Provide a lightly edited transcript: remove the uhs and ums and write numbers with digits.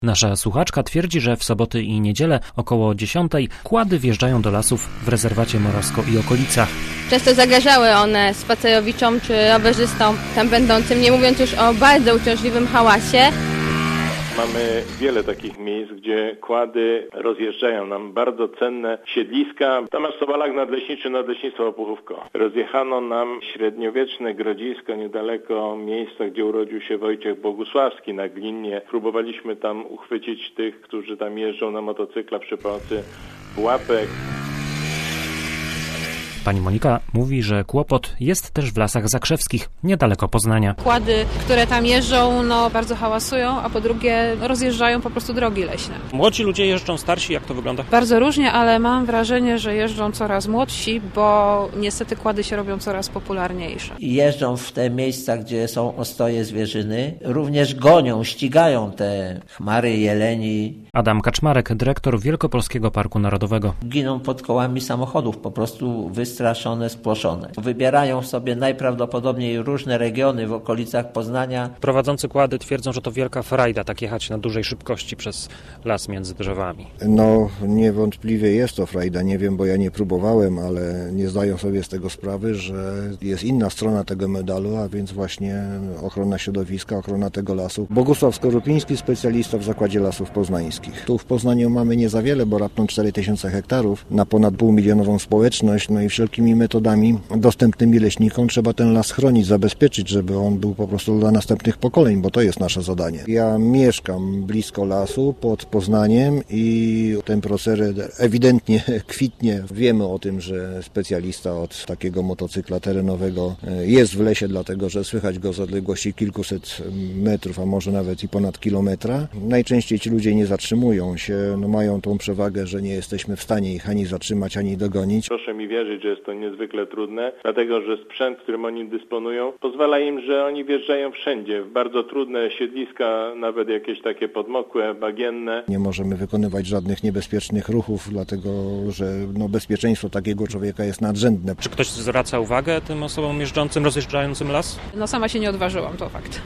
Nasza słuchaczka twierdzi, że w soboty i niedzielę około 10 kłady wjeżdżają do lasów w rezerwacie Morawsko i okolicach. Często zagrażały one spacerowiczom czy rowerzystom tam będącym, nie mówiąc już o bardzo uciążliwym hałasie. Mamy wiele takich miejsc, gdzie kłady rozjeżdżają nam bardzo cenne siedliska. Tomasz Sobalak, nadleśniczy, Nadleśnictwo Opuchówko. Rozjechano nam średniowieczne grodzisko niedaleko miejsca, gdzie urodził się Wojciech Bogusławski na Glinnie. Próbowaliśmy tam uchwycić tych, którzy tam jeżdżą na motocyklach przy pomocy pułapek. Pani Monika mówi, że kłopot jest też w lasach zakrzewskich, niedaleko Poznania. Kłady, które tam jeżdżą, bardzo hałasują, a po drugie rozjeżdżają po prostu drogi leśne. Młodzi ludzie jeżdżą, starsi, jak to wygląda? Bardzo różnie, ale mam wrażenie, że jeżdżą coraz młodsi, bo niestety kłady się robią coraz popularniejsze. Jeżdżą w te miejsca, gdzie są ostoje zwierzyny, również gonią, ścigają te chmary, jeleni. Adam Kaczmarek, dyrektor Wielkopolskiego Parku Narodowego. Giną pod kołami samochodów, po prostu wystraszone, spłoszone. Wybierają sobie najprawdopodobniej różne regiony w okolicach Poznania. Prowadzący kłady twierdzą, że to wielka frajda, tak jechać na dużej szybkości przez las między drzewami. No, niewątpliwie jest to frajda. Nie wiem, bo ja nie próbowałem, ale nie zdają sobie z tego sprawy, że jest inna strona tego medalu, a więc właśnie ochrona środowiska, ochrona tego lasu. Bogusław Skorupiński, specjalista w Zakładzie Lasów Poznańskich. Tu w Poznaniu mamy nie za wiele, bo raptem 4000 hektarów na ponad półmilionową społeczność, no i wszelkimi metodami dostępnymi leśnikom trzeba ten las chronić, zabezpieczyć, żeby on był po prostu dla następnych pokoleń, bo to jest nasze zadanie. Ja mieszkam blisko lasu, pod Poznaniem i ten proceder ewidentnie kwitnie. Wiemy o tym, że specjalista od takiego motocykla terenowego jest w lesie, dlatego że słychać go z odległości kilkuset metrów, a może nawet i ponad kilometra. Najczęściej ci ludzie nie zatrzymują się, mają tą przewagę, że nie jesteśmy w stanie ich ani zatrzymać, ani dogonić. Proszę mi wierzyć, że jest to niezwykle trudne, dlatego że sprzęt, którym oni dysponują, pozwala im, że oni wjeżdżają wszędzie, w bardzo trudne siedliska, nawet jakieś takie podmokłe, bagienne. Nie możemy wykonywać żadnych niebezpiecznych ruchów, dlatego że bezpieczeństwo takiego człowieka jest nadrzędne. Czy ktoś zwraca uwagę tym osobom jeżdżącym, rozjeżdżającym las? Sama się nie odważyłam, to fakt.